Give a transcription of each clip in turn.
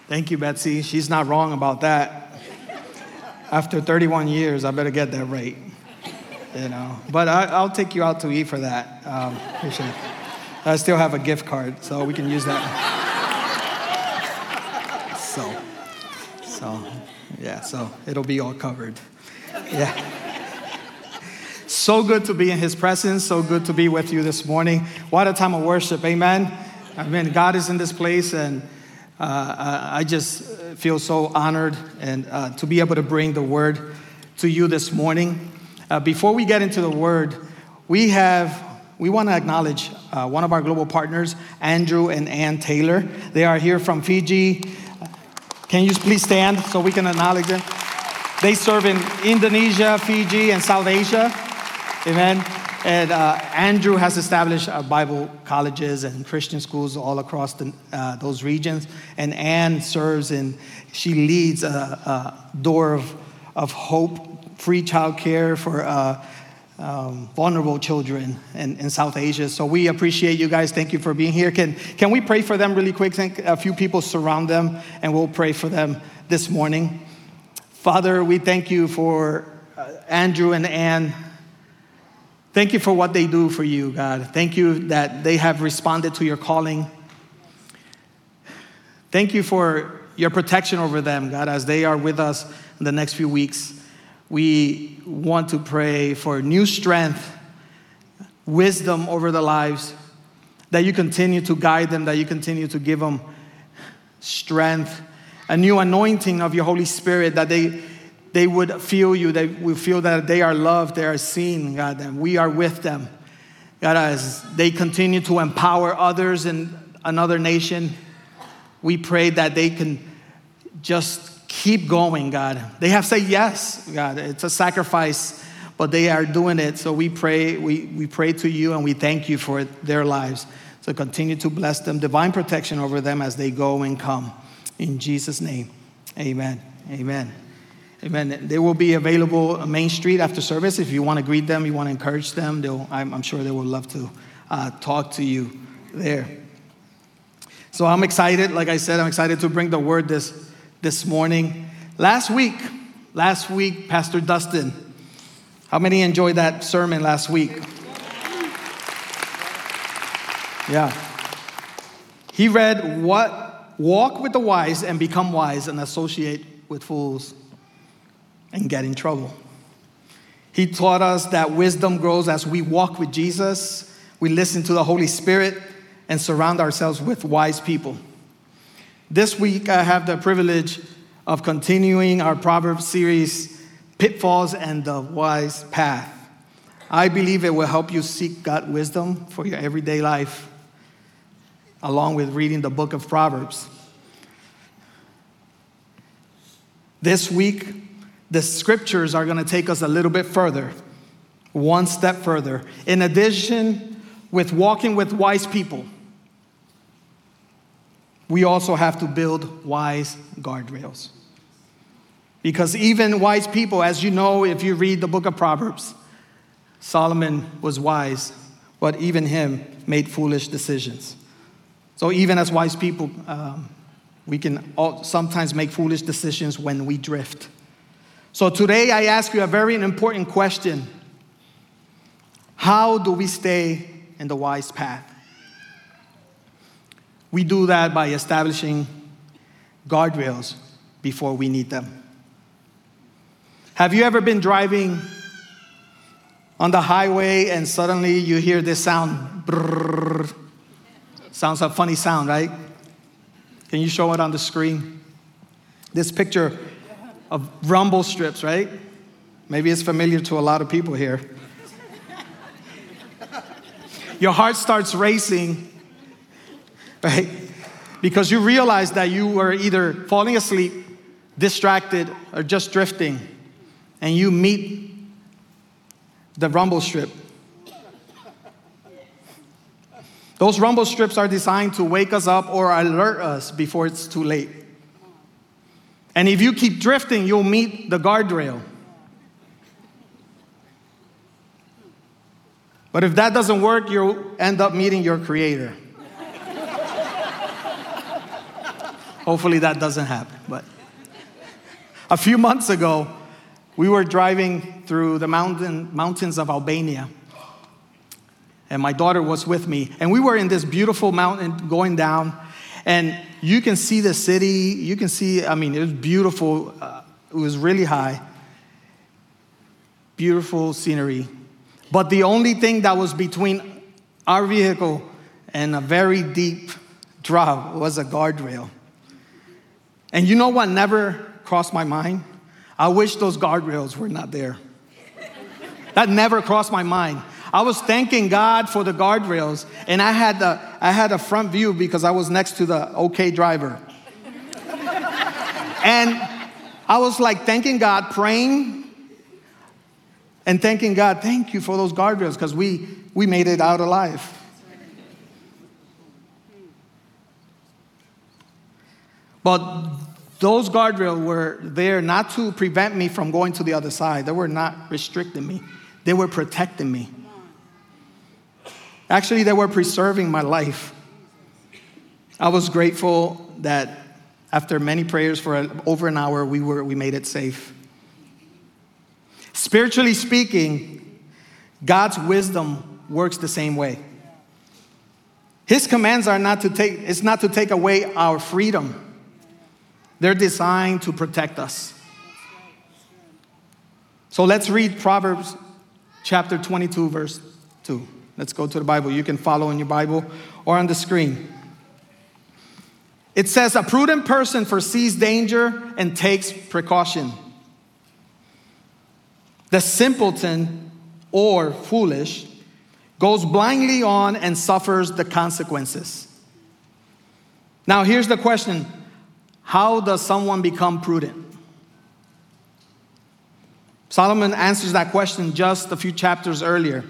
Thank you, Betsy. She's not wrong about that. After 31 years, I better get that right. But I'll take you out to eat for that. I still have a gift card, so we can use that. So it'll be all covered. Yeah. So good to be in his presence. So good to be with you this morning. What a time of worship. Amen. God is in this place, and I just feel so honored and to be able to bring the word to you this morning. Before we get into the word, we want to acknowledge one of our global partners, Andrew and Ann Taylor. They are here from Fiji. Can you please stand so we can acknowledge them? They serve in Indonesia, Fiji, and South Asia. Amen. And Andrew has established Bible colleges and Christian schools all across those regions. And Ann she leads a door of hope, free childcare for vulnerable children in South Asia. So we appreciate you guys. Thank you for being here. Can we pray for them really quick? Think a few people surround them, and we'll pray for them this morning. Father, we thank you for Andrew and Ann. Thank you for what they do for you, God. Thank you that they have responded to your calling. Thank you for your protection over them, God, as they are with us in the next few weeks. We want to pray for new strength, wisdom over their lives, that you continue to guide them, that you continue to give them strength, a new anointing of your Holy Spirit, that they would feel you, they would feel that they are loved, they are seen, God, that we are with them. God, as they continue to empower others in another nation, we pray that they can just keep going, God. They have said yes, God. It's a sacrifice, but they are doing it. So we pray to you, and we thank you for their lives. So continue to bless them, divine protection over them as they go and come. In Jesus' name, amen. Amen. Amen. They will be available on Main Street after service. If you want to greet them, you want to encourage them, I'm sure they would love to talk to you there. So I'm excited. Like I said, I'm excited to bring the word this morning. Last week, Pastor Dustin, how many enjoyed that sermon last week? Yeah. He read, walk with the wise and become wise and associate with fools and get in trouble. He taught us that wisdom grows as we walk with Jesus, we listen to the Holy Spirit, and surround ourselves with wise people. This week, I have the privilege of continuing our Proverbs series, Pitfalls and the Wise Path. I believe it will help you seek God's wisdom for your everyday life, along with reading the book of Proverbs. This week, the scriptures are going to take us a little bit further, one step further. In addition, with walking with wise people, we also have to build wise guardrails. Because even wise people, as you know, if you read the book of Proverbs, Solomon was wise, but even him made foolish decisions. So even as wise people, we can sometimes make foolish decisions when we drift. So today I ask you a very important question. How do we stay in the wise path? We do that by establishing guardrails before we need them. Have you ever been driving on the highway and suddenly you hear this sound? Brrr. Sounds a funny sound, right? Can you show it on the screen? This picture of rumble strips, right? Maybe it's familiar to a lot of people here. Your heart starts racing, right? Because you realize that you were either falling asleep, distracted, or just drifting, and you meet the rumble strip. Those rumble strips are designed to wake us up or alert us before it's too late. And if you keep drifting, you'll meet the guardrail. But if that doesn't work, you'll end up meeting your Creator. Hopefully that doesn't happen. But a few months ago, we were driving through the mountains of Albania. And my daughter was with me. And we were in this beautiful mountain going down. And you can see the city. You can see, it was beautiful. It was really high. Beautiful scenery. But the only thing that was between our vehicle and a very deep drop was a guardrail. And you know what never crossed my mind? I wish those guardrails were not there. That never crossed my mind. I was thanking God for the guardrails, and I had a front view because I was next to the okay driver. And I was like thanking God, praying, and thanking God, thank you for those guardrails, because we made it out alive. But those guardrails were there not to prevent me from going to the other side. They were not restricting me. They were protecting me. Actually, they were preserving my life. I was grateful that after many prayers for over an hour, we made it safe. Spiritually speaking, God's wisdom works the same way. His commands are not to take away our freedom. They're designed to protect us. So let's read Proverbs chapter 22, verse 2. Let's go to the Bible. You can follow in your Bible or on the screen. It says, a prudent person foresees danger and takes precaution. The simpleton or foolish goes blindly on and suffers the consequences. Now here's the question. How does someone become prudent? Solomon answers that question just a few chapters earlier.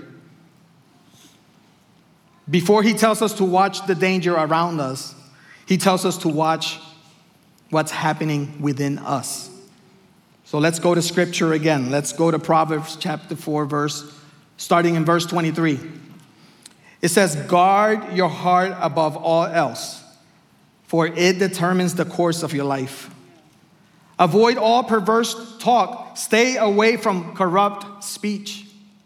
Before he tells us to watch the danger around us, he tells us to watch what's happening within us. So let's go to scripture again. Let's go to Proverbs chapter 4, starting in verse 23. It says, guard your heart above all else, for it determines the course of your life. Avoid all perverse talk. Stay away from corrupt speech.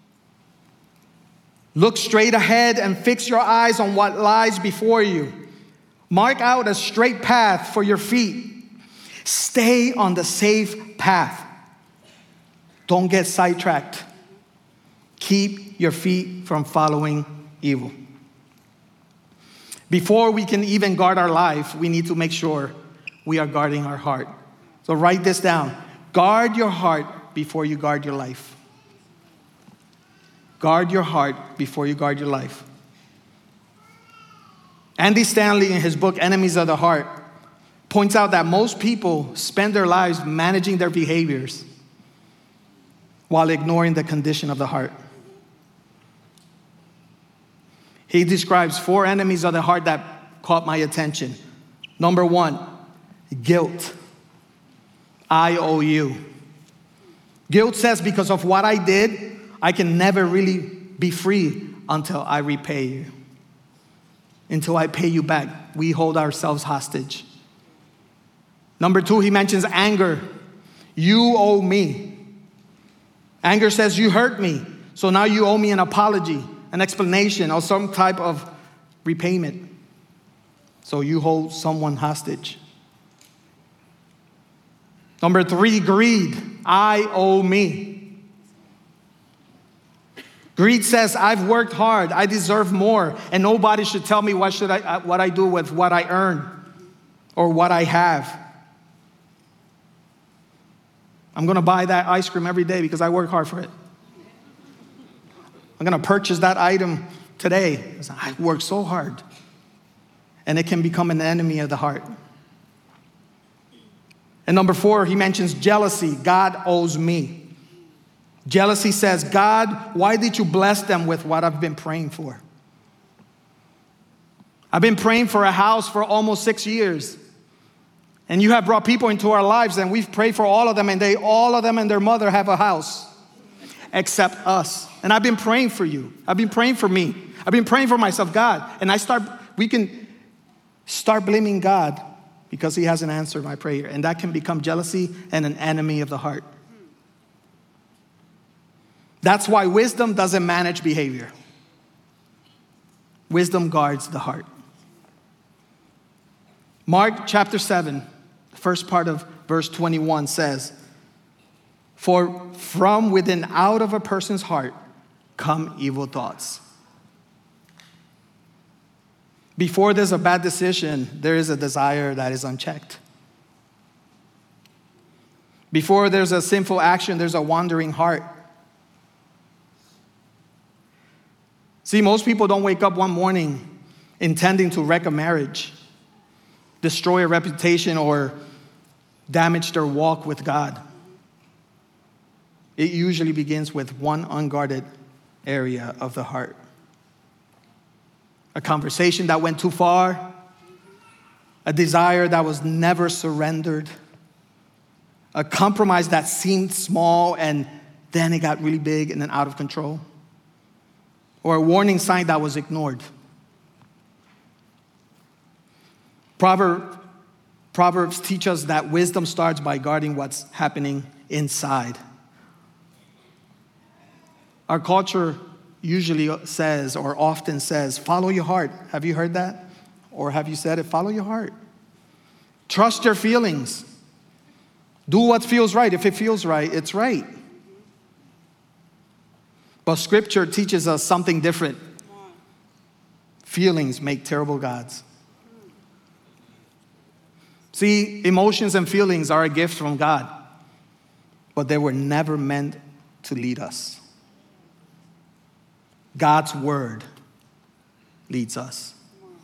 Look straight ahead and fix your eyes on what lies before you. Mark out a straight path for your feet. Stay on the safe path. Don't get sidetracked. Keep your feet from following evil. Before we can even guard our life, we need to make sure we are guarding our heart. So write this down. Guard your heart before you guard your life. Guard your heart before you guard your life. Andy Stanley, in his book, Enemies of the Heart, points out that most people spend their lives managing their behaviors while ignoring the condition of the heart. He describes 4 enemies of the heart that caught my attention. Number 1, guilt. I owe you. Guilt says, because of what I did, I can never really be free until I repay you. Until I pay you back. We hold ourselves hostage. Number 2, he mentions anger. You owe me. Anger says, you hurt me, so now you owe me an apology, an explanation, or some type of repayment. So you hold someone hostage. Number 3, greed. I owe me. Greed says, I've worked hard, I deserve more, and nobody should tell me what I do with what I earn or what I have. I'm going to buy that ice cream every day because I work hard for it. I'm going to purchase that item today because I worked so hard. And it can become an enemy of the heart. And number 4, he mentions jealousy. God owes me. Jealousy says, God, why did you bless them with what I've been praying for? I've been praying for a house for almost 6 years. And you have brought people into our lives, and we've prayed for all of them, and all of them and their mother have a house, except us. And I've been praying for you. I've been praying for me. I've been praying for myself, God. And we can start blaming God because he hasn't answered my prayer. And that can become jealousy and an enemy of the heart. That's why wisdom doesn't manage behavior. Wisdom guards the heart. Mark chapter 7, the first part of verse 21 says, "For from within out of a person's heart come evil thoughts." Before there's a bad decision, there is a desire that is unchecked. Before there's a sinful action, there's a wandering heart. See, most people don't wake up one morning intending to wreck a marriage, destroy a reputation, or damage their walk with God. It usually begins with one unguarded area of the heart. A conversation that went too far, a desire that was never surrendered, a compromise that seemed small and then it got really big and then out of control, or a warning sign that was ignored. Proverbs teach us that wisdom starts by guarding what's happening inside. Our culture usually says, or often says, follow your heart. Have you heard that? Or have you said it? Follow your heart. Trust your feelings. Do what feels right. If it feels right, it's right. But Scripture teaches us something different. Feelings make terrible gods. See, emotions and feelings are a gift from God, but they were never meant to lead us. God's word leads us.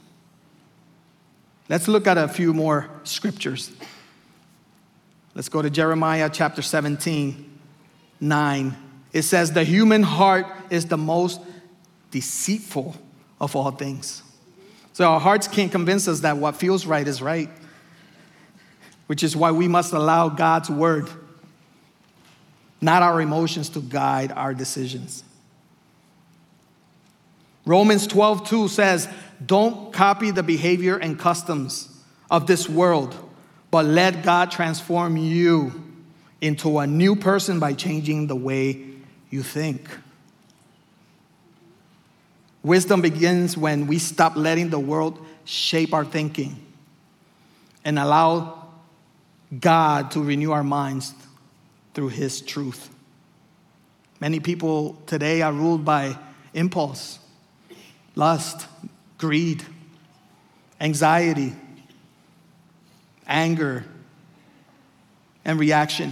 Let's look at a few more scriptures. Let's go to Jeremiah chapter 17, 9. It says, the human heart is the most deceitful of all things. So our hearts can't convince us that what feels right is right, which is why we must allow God's word, not our emotions, to guide our decisions. Romans 12:2 says, don't copy the behavior and customs of this world, but let God transform you into a new person by changing the way you think. Wisdom begins when we stop letting the world shape our thinking and allow God to renew our minds through his truth. Many people today are ruled by impulse, lust, greed, anxiety, anger, and reaction.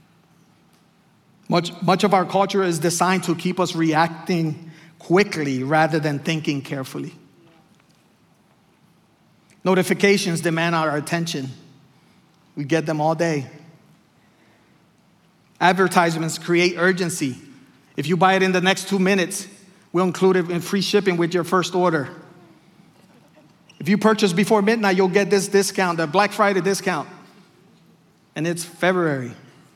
Much of our culture is designed to keep us reacting quickly rather than thinking carefully. Notifications demand our attention. We get them all day. Advertisements create urgency. If you buy it in the next 2 minutes, we'll include it in free shipping with your first order. If you purchase before midnight, you'll get this discount, the Black Friday discount. And it's February.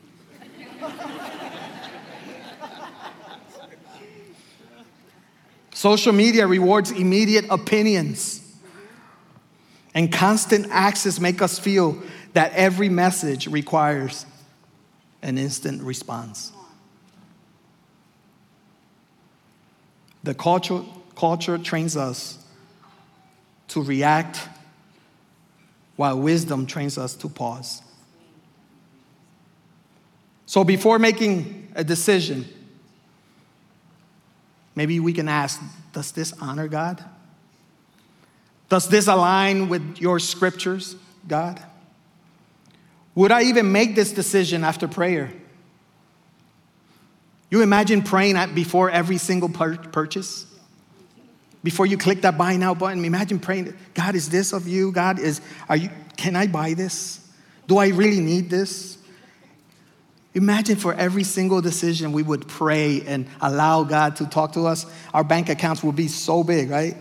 Social media rewards immediate opinions. And constant access make us feel that every message requires an instant response. The culture trains us to react, while wisdom trains us to pause. So before making a decision, maybe we can ask, does this honor God? Does this align with your scriptures, God? Would I even make this decision after prayer? You imagine praying before every single purchase? Before you click that buy now button, imagine praying, God, is this of you? God, can I buy this? Do I really need this? Imagine for every single decision we would pray and allow God to talk to us. Our bank accounts would be so big, right?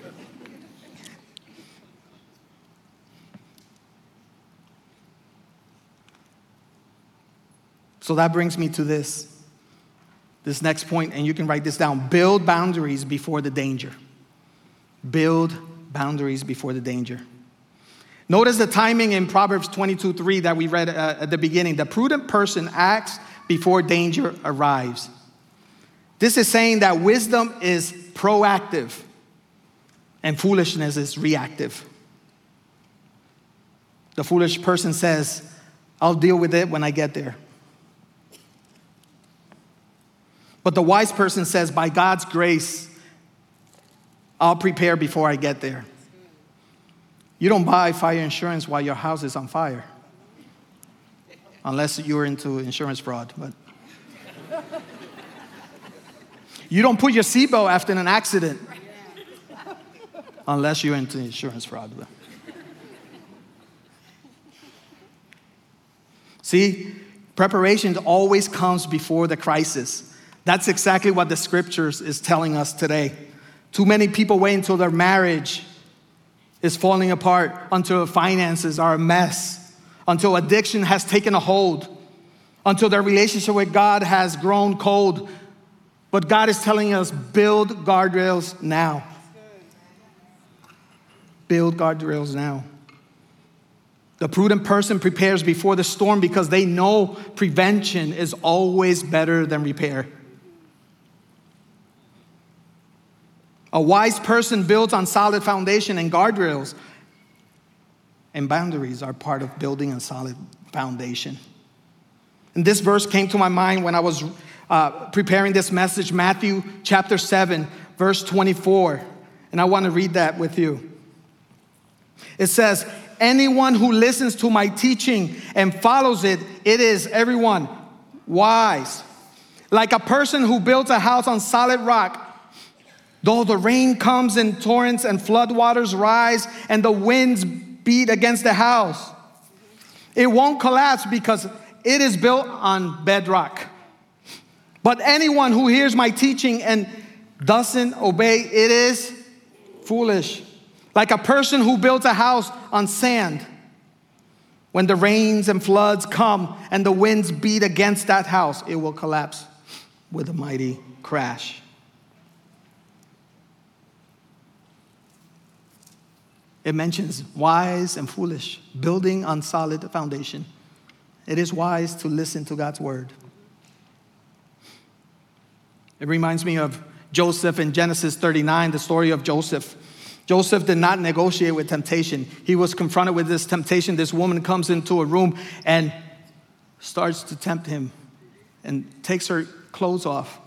So that brings me to this next point, and you can write this down. Build boundaries before the danger. Build boundaries before the danger. Notice the timing in Proverbs 22:3 that we read at the beginning. The prudent person acts before danger arrives. This is saying that wisdom is proactive and foolishness is reactive. The foolish person says, I'll deal with it when I get there. But the wise person says, by God's grace, I'll prepare before I get there. You don't buy fire insurance while your house is on fire. Unless you're into insurance fraud. But you don't put your seatbelt after an accident. Unless you're into insurance fraud. See, preparation always comes before the crisis. That's exactly what the scriptures is telling us today. Too many people wait until their marriage is falling apart, until their finances are a mess, until addiction has taken a hold, until their relationship with God has grown cold. But God is telling us, build guardrails now. Build guardrails now. The prudent person prepares before the storm because they know prevention is always better than repair. A wise person builds on solid foundation, and guardrails and boundaries are part of building a solid foundation. And this verse came to my mind when I was preparing this message, Matthew chapter 7, verse 24. And I want to read that with you. It says, anyone who listens to my teaching and follows it, it is, everyone, wise. Like a person who builds a house on solid rock. Though the rain comes in torrents and floodwaters rise and the winds beat against the house, it won't collapse because it is built on bedrock. But anyone who hears my teaching and doesn't obey, it is foolish. Like a person who builds a house on sand. When the rains and floods come and the winds beat against that house, it will collapse with a mighty crash. It mentions wise and foolish, building on solid foundation. It is wise to listen to God's word. It reminds me of Joseph in Genesis 39, the story of Joseph. Joseph did not negotiate with temptation. He was confronted with this temptation. This woman comes into a room and starts to tempt him and takes her clothes off.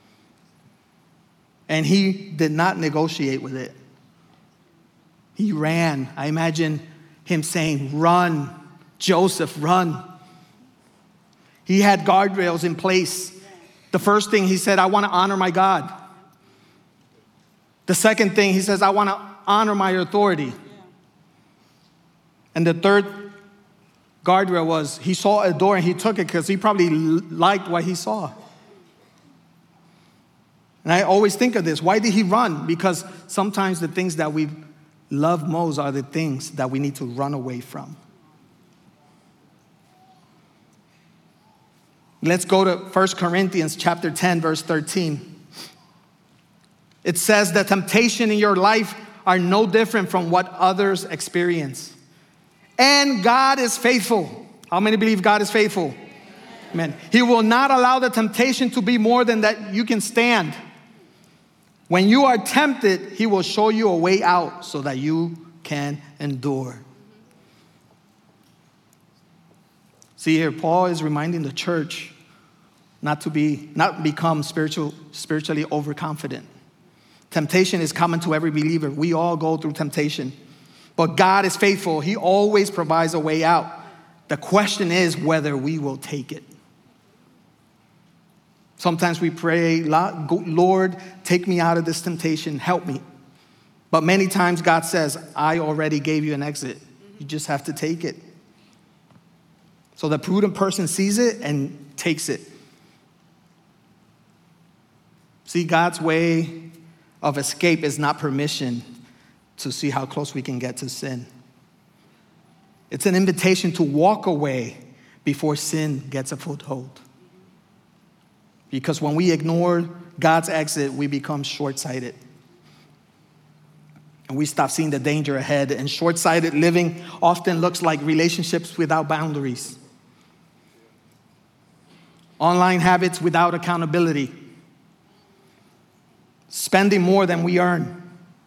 And he did not negotiate with it. He ran. I imagine him saying, run, Joseph, run. He had guardrails in place. The first thing he said, I want to honor my God. The second thing he says, I want to honor my authority. And the third guardrail was he saw a door and he took it because he probably liked what he saw. And I always think of this. Why did he run? Because sometimes the things that we love most are the things that we need to run away from. Let's go to 1 Corinthians chapter 10, verse 13. It says the temptation in your life are no different from what others experience. And God is faithful. How many believe God is faithful? Amen. He will not allow the temptation to be more than that you can stand. When you are tempted, he will show you a way out so that you can endure. See here, Paul is reminding the church not become spiritually overconfident. Temptation is common to every believer. We all go through temptation. But God is faithful. He always provides a way out. The question is whether we will take it. Sometimes we pray, Lord, take me out of this temptation. Help me. But many times God says, I already gave you an exit. You just have to take it. So the prudent person sees it and takes it. See, God's way of escape is not permission to see how close we can get to sin. It's an invitation to walk away before sin gets a foothold. Because when we ignore God's exit, we become short-sighted. And we stop seeing the danger ahead. And short-sighted living often looks like relationships without boundaries. Online habits without accountability. Spending more than we earn.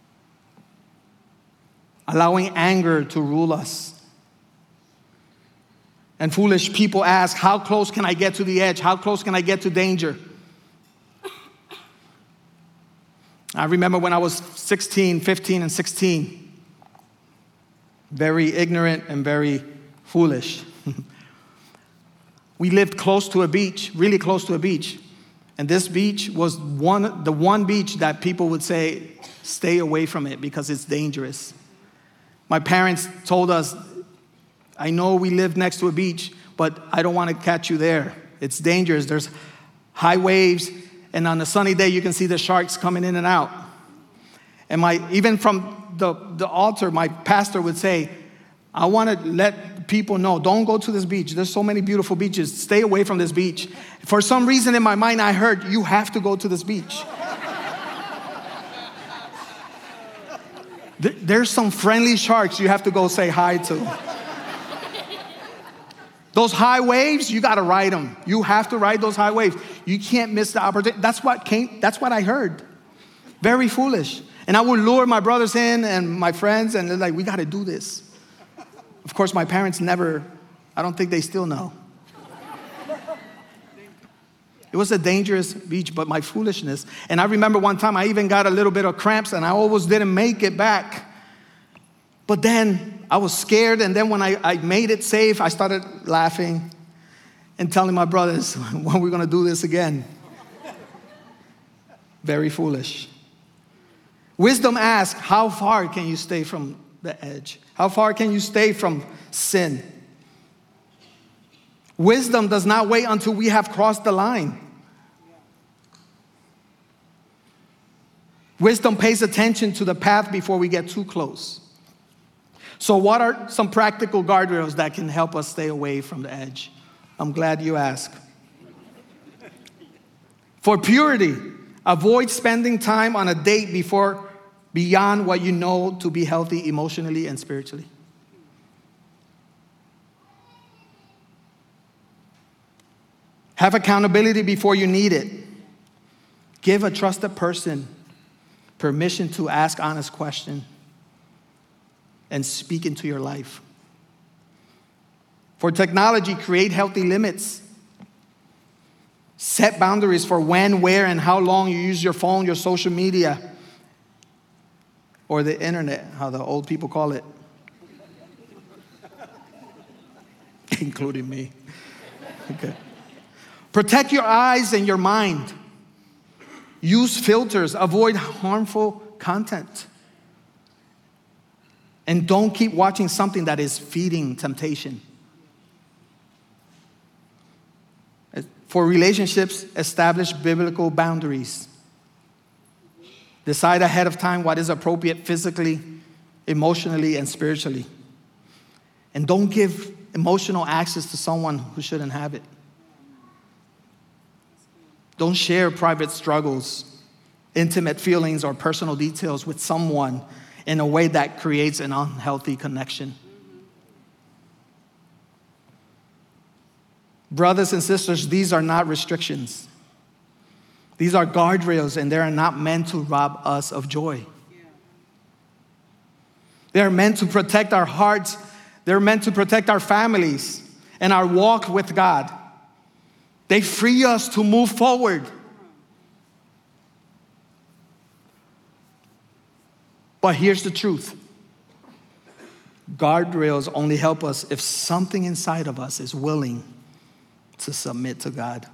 Allowing anger to rule us. And foolish people ask, how close can I get to the edge? How close can I get to danger? I remember when I was 15 and 16, very ignorant and very foolish. We lived close to a beach, really close to a beach. And this beach was the one beach that people would say, stay away from it because it's dangerous. My parents told us, I know we live next to a beach, but I don't want to catch you there. It's dangerous. There's high waves, and on a sunny day, you can see the sharks coming in and out. And even from the altar, my pastor would say, I want to let people know, don't go to this beach. There's so many beautiful beaches. Stay away from this beach. For some reason in my mind, I heard, you have to go to this beach. There's some friendly sharks you have to go say hi to. Those high waves, you got to ride them. You have to ride those high waves. You can't miss the opportunity. That's what I heard. Very foolish. And I would lure my brothers in and my friends, and they're like, we got to do this. Of course, my parents never, I don't think they still know. It was a dangerous beach, but my foolishness. And I remember one time I even got a little bit of cramps, and I almost didn't make it back. But then I was scared, and then when I made it safe, I started laughing and telling my brothers, when are we going to do this again? Very foolish. Wisdom asks, how far can you stay from the edge? How far can you stay from sin? Wisdom does not wait until we have crossed the line. Wisdom pays attention to the path before we get too close. So what are some practical guardrails that can help us stay away from the edge? I'm glad you asked. For purity, avoid spending time on a date beyond what you know to be healthy emotionally and spiritually. Have accountability before you need it. Give a trusted person permission to ask honest questions and speak into your life. For technology, create healthy limits. Set boundaries for when, where, and how long you use your phone, your social media, or the internet, how the old people call it. Including me. Okay. Protect your eyes and your mind. Use filters. Avoid harmful content. And don't keep watching something that is feeding temptation. For relationships, establish biblical boundaries. Decide ahead of time what is appropriate physically, emotionally, and spiritually. And don't give emotional access to someone who shouldn't have it. Don't share private struggles, intimate feelings, or personal details with someone in a way that creates an unhealthy connection. Brothers and sisters, these are not restrictions. These are guardrails, and they are not meant to rob us of joy. They are meant to protect our hearts. They're meant to protect our families and our walk with God. They free us to move forward. But here's the truth. Guardrails only help us if something inside of us is willing to submit to God.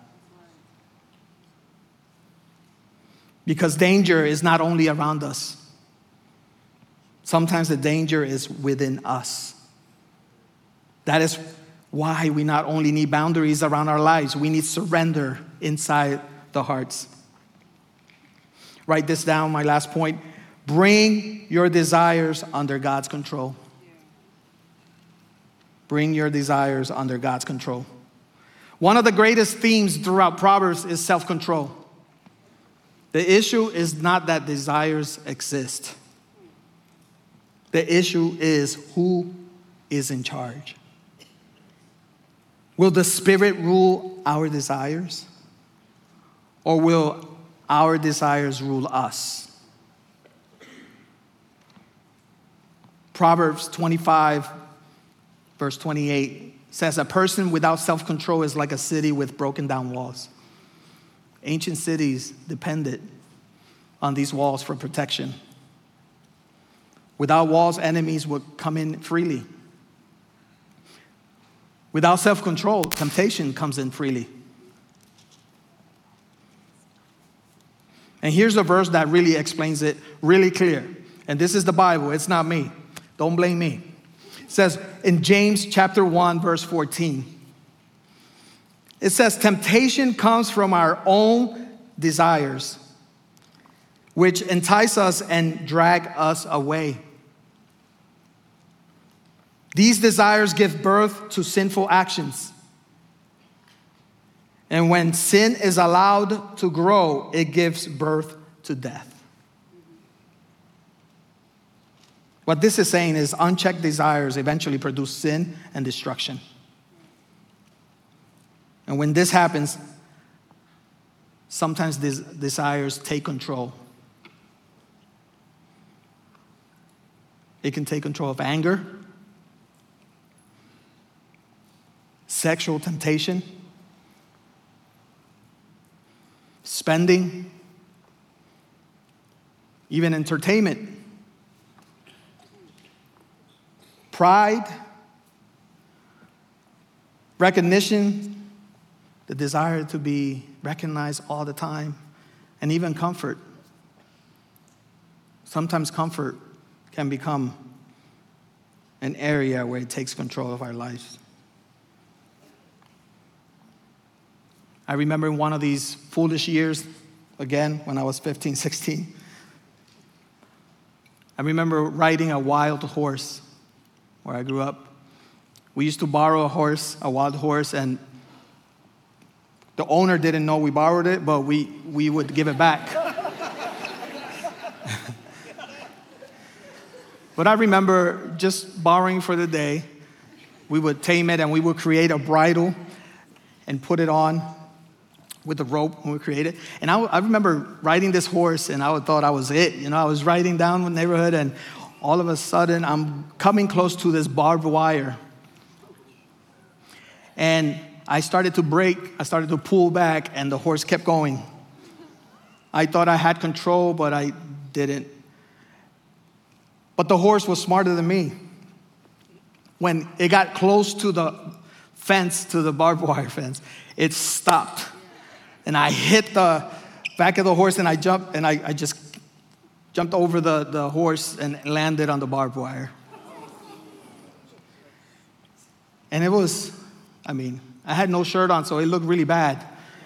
Because danger is not only around us. Sometimes the danger is within us. That is why we not only need boundaries around our lives, we need surrender inside the hearts. Write this down, my last point. Bring your desires under God's control. Bring your desires under God's control. One of the greatest themes throughout Proverbs is self-control. The issue is not that desires exist. The issue is who is in charge. Will the Spirit rule our desires? Or will our desires rule us? Proverbs 25, verse 28 says, a person without self-control is like a city with broken down walls. Ancient cities depended on these walls for protection. Without walls, enemies would come in freely. Without self-control, temptation comes in freely. And here's a verse that really explains it really clear. And this is the Bible, it's not me. Don't blame me. It says in James chapter 1, verse 14. It says, temptation comes from our own desires, which entice us and drag us away. These desires give birth to sinful actions. And when sin is allowed to grow, it gives birth to death. What this is saying is unchecked desires eventually produce sin and destruction. And when this happens, sometimes these desires take control. It can take control of anger, sexual temptation, spending, even entertainment, pride, recognition, the desire to be recognized all the time, and even comfort. Sometimes comfort can become an area where it takes control of our lives. I remember in one of these foolish years, again, when I was 15, 16, I remember riding a wild horse where I grew up. We used to borrow a wild horse, and the owner didn't know we borrowed it, but we would give it back. But I remember just borrowing for the day. We would tame it, and we would create a bridle and put it on with a rope when we created. And I remember riding this horse, and I thought I was it. You know, I was riding down the neighborhood, and all of a sudden, I'm coming close to this barbed wire. And I started to brake, I started to pull back, and the horse kept going. I thought I had control, but I didn't. But the horse was smarter than me. When it got close to the fence, to the barbed wire fence, it stopped. And I hit the back of the horse, and I jumped, and I just jumped over the horse and landed on the barbed wire. And it was, I had no shirt on, so it looked really bad.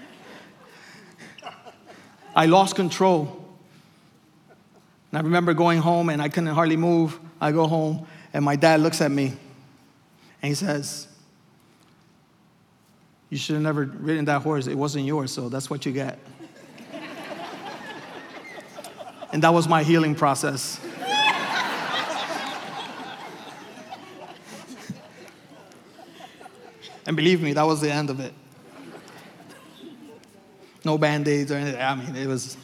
I lost control. And I remember going home, and I couldn't hardly move. I go home, and my dad looks at me, and he says, "You should have never ridden that horse. It wasn't yours, so that's what you get." And that was my healing process. And believe me, that was the end of it. No Band-Aids or anything. It was...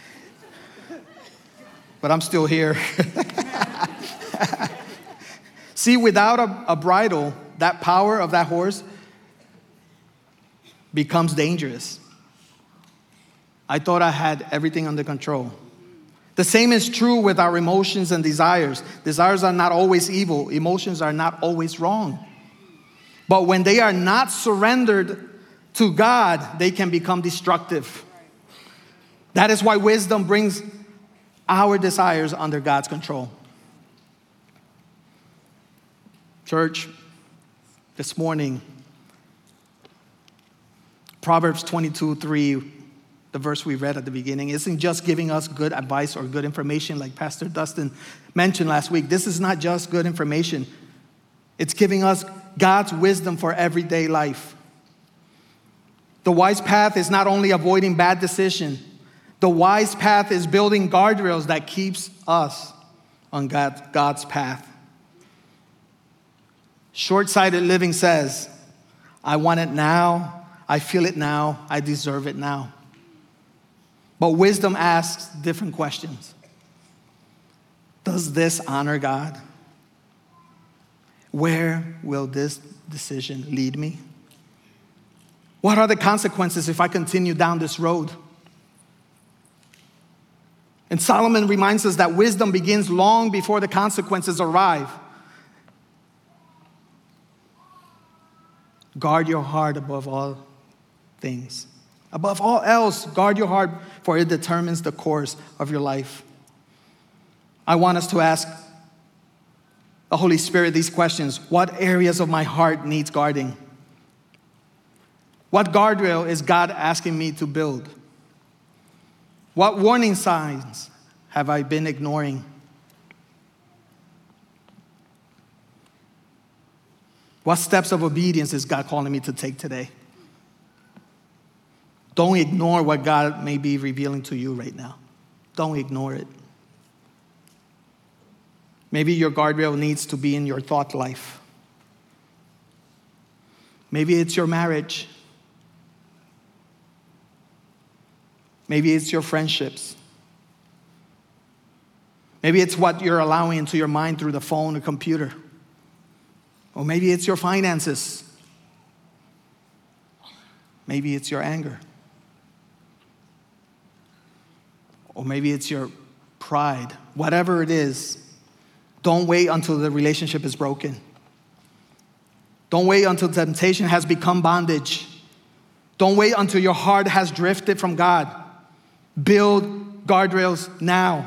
But I'm still here. See, without a bridle, that power of that horse becomes dangerous. I thought I had everything under control. The same is true with our emotions and desires. Desires are not always evil. Emotions are not always wrong. But when they are not surrendered to God, they can become destructive. That is why wisdom brings our desires under God's control. Church, this morning, Proverbs 22:3, the verse we read at the beginning, isn't just giving us good advice or good information like Pastor Dustin mentioned last week. This is not just good information. It's giving us God's wisdom for everyday life. The wise path is not only avoiding bad decisions. The wise path is building guardrails that keeps us on God's path. Short-sighted living says, I want it now, I feel it now, I deserve it now. But wisdom asks different questions. Does this honor God? Where will this decision lead me? What are the consequences if I continue down this road? And Solomon reminds us that wisdom begins long before the consequences arrive. Guard your heart above all things. Above all else, guard your heart, for it determines the course of your life. I want us to ask the Holy Spirit these questions. What areas of my heart needs guarding? What guardrail is God asking me to build? What warning signs have I been ignoring? What steps of obedience is God calling me to take today? Don't ignore what God may be revealing to you right now. Don't ignore it. Maybe your guardrail needs to be in your thought life. Maybe it's your marriage. Maybe it's your friendships. Maybe it's what you're allowing into your mind through the phone or computer. Or maybe it's your finances. Maybe it's your anger. Or maybe it's your pride. Whatever it is, don't wait until the relationship is broken. Don't wait until temptation has become bondage. Don't wait until your heart has drifted from God. Build guardrails now.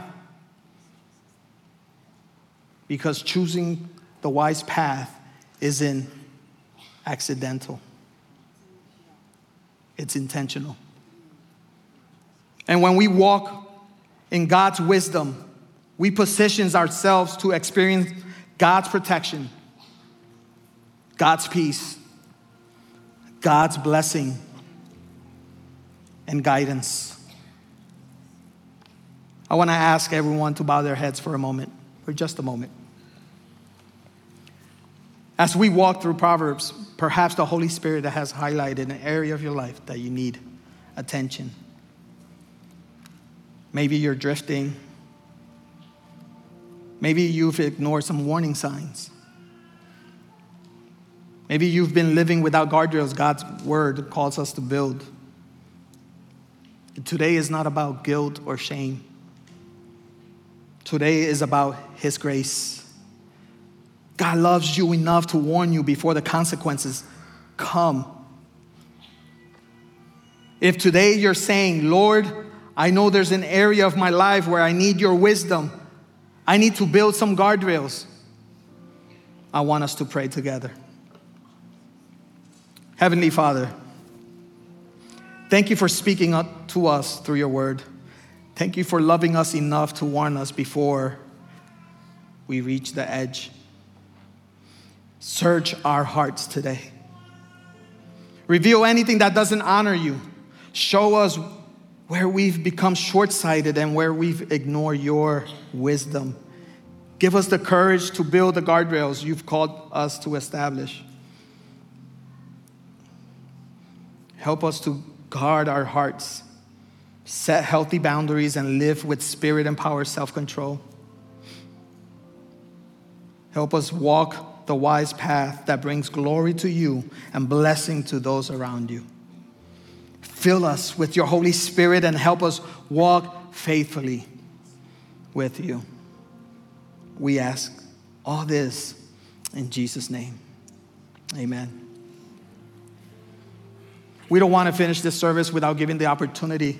Because choosing the wise path isn't accidental. It's intentional. And when we walk in God's wisdom, we position ourselves to experience God's protection, God's peace, God's blessing, and guidance. I want to ask everyone to bow their heads for a moment, for just a moment. As we walk through Proverbs, perhaps the Holy Spirit has highlighted an area of your life that you need attention. Maybe you're drifting. Maybe you've ignored some warning signs. Maybe you've been living without guardrails God's word calls us to build. Today is not about guilt or shame. Today is about His grace. God loves you enough to warn you before the consequences come. If today you're saying, Lord, I know there's an area of my life where I need your wisdom. I need to build some guardrails. I want us to pray together. Heavenly Father, thank you for speaking up to us through your word. Thank you for loving us enough to warn us before we reach the edge. Search our hearts today. Reveal anything that doesn't honor you. Show us where we've become short-sighted and where we've ignored your wisdom. Give us the courage to build the guardrails you've called us to establish. Help us to guard our hearts, set healthy boundaries, and live with spirit-empowered self-control. Help us walk the wise path that brings glory to you and blessing to those around you. Fill us with your Holy Spirit and help us walk faithfully with you. We ask all this in Jesus' name. Amen. We don't want to finish this service without giving the opportunity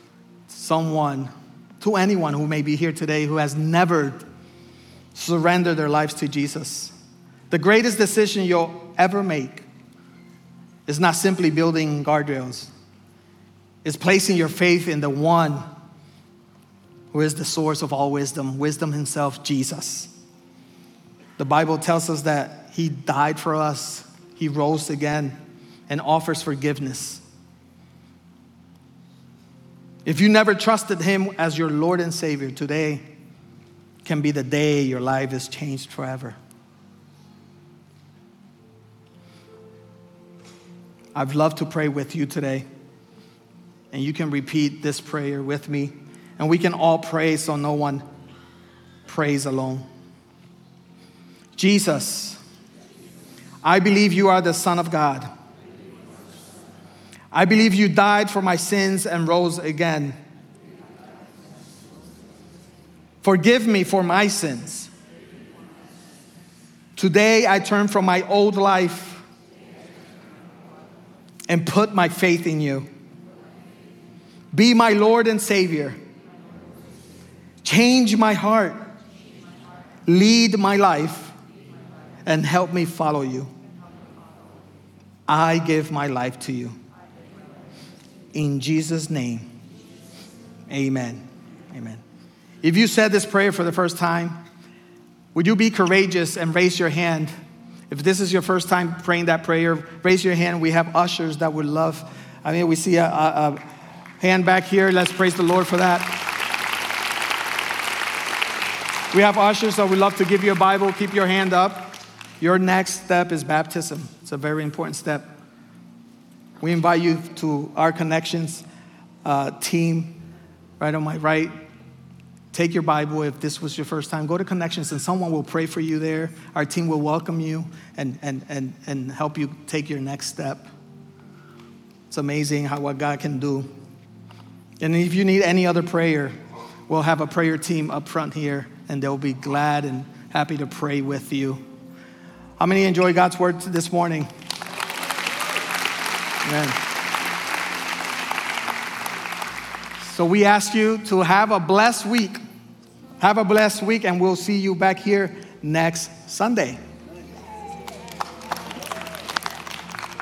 to anyone who may be here today who has never surrendered their lives to Jesus. The greatest decision you'll ever make is not simply building guardrails. It's placing your faith in the one who is the source of all wisdom, wisdom himself, Jesus. The Bible tells us that he died for us, he rose again, and offers forgiveness. If you never trusted him as your Lord and Savior, today, can be the day your life is changed forever. I'd love to pray with you today. And you can repeat this prayer with me. And we can all pray so no one prays alone. Jesus, I believe you are the Son of God. I believe you died for my sins and rose again. Forgive me for my sins. Today I turn from my old life and put my faith in you. Be my Lord and Savior. Change my heart. Lead my life and help me follow you. I give my life to you. In Jesus' name, amen. Amen. If you said this prayer for the first time, would you be courageous and raise your hand? If this is your first time praying that prayer, raise your hand. We have ushers that would love. We see a hand back here. Let's praise the Lord for that. We have ushers that would love to give you a Bible. Keep your hand up. Your next step is baptism. It's a very important step. We invite you to our Connections team right on my right. Take your Bible. If this was your first time, go to Connections and someone will pray for you there. Our team will welcome you and help you take your next step. It's amazing what God can do. And if you need any other prayer, we'll have a prayer team up front here, and they'll be glad and happy to pray with you. How many enjoy God's word this morning? Amen. So we ask you to have a blessed week. Have a blessed week, and we'll see you back here next Sunday.